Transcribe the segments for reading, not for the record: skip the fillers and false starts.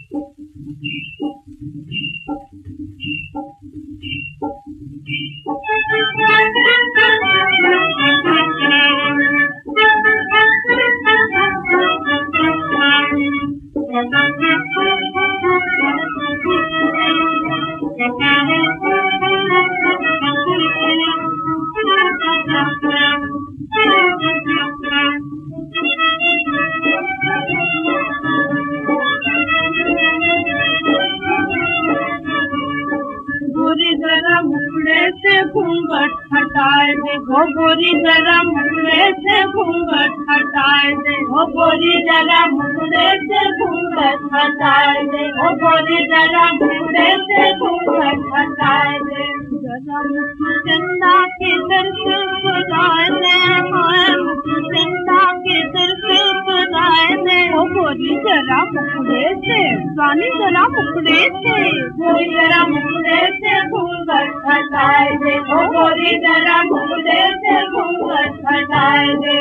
घूंघट हटाए दे हो गोरी जरा मुखड़े से घूंघट हटाए दे हो गोरी जरा मुखड़े से घूंघट हटाए दे हो गोरी जरा मुखड़े से घूंघट हटाए दे जरा मुख चंदा के दर से सजाए दे हाय मुख चंदा के दर से सजाए दे हो गोरी जरा मुखड़े से रानी जरा मुखड़े से गोरी जरा मुखड़े से घूंघट हटाए दे हो गोरी जरा मुखड़े से घूंघट हटाए दे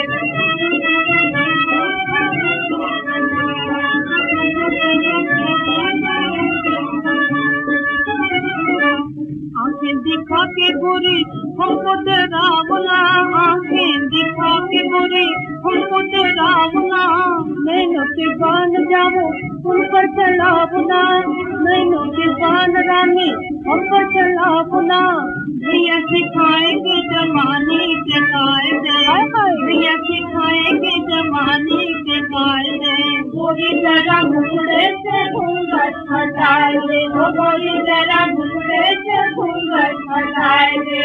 आंखें दिखा के गोरी हमको डरावना आंखें दिखा के गोरी हमको डरावना नैनों के बान जाओ उन पर चलावना नैनों के बान रानी हम पर चलावना भैया सिखाएंगे जमाने के कायदे भैया सिखाएंगे जमाने के कायदे गोरी जरा मुखड़े से घूंघट हटाए दे हो गोरी जरा मुखड़े से घूंघट हटाए दे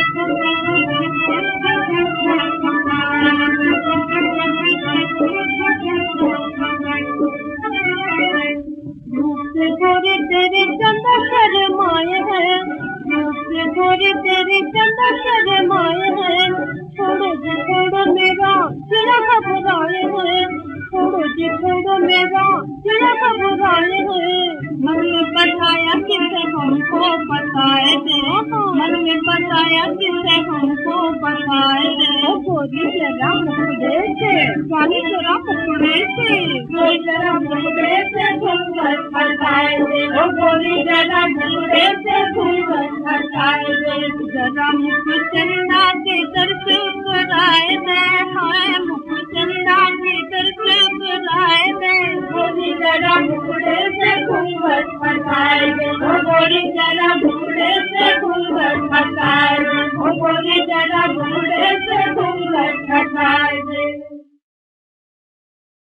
गोरी तेरी चंदा शर्माए है गोरी तेरी चंदा शर्माए है छोड़ो मेरा चिड़ा घबराए है छोड़ो मेरा चिड़ा घबराए है मन में बताया किसे हमको बताए दे मन में बताया किसे हमको बताए दे गोरी जरा मुखड़े से रानी जरा मुखड़े से गोरी जरा मुखड़े से घूंघट हटाए दे ओ गोरी जरा मुखड़े से घूंघट हटाए दे जरा मुख चंदा के दर से कराए दे हाय मुख चंदा के दर से कराए दे गोरी जरा मुखड़े से घूंघट हटाए दे ओ गोरी जरा मुखड़े से घूंघट हटाए दे ओ गोरी जरा मुखड़े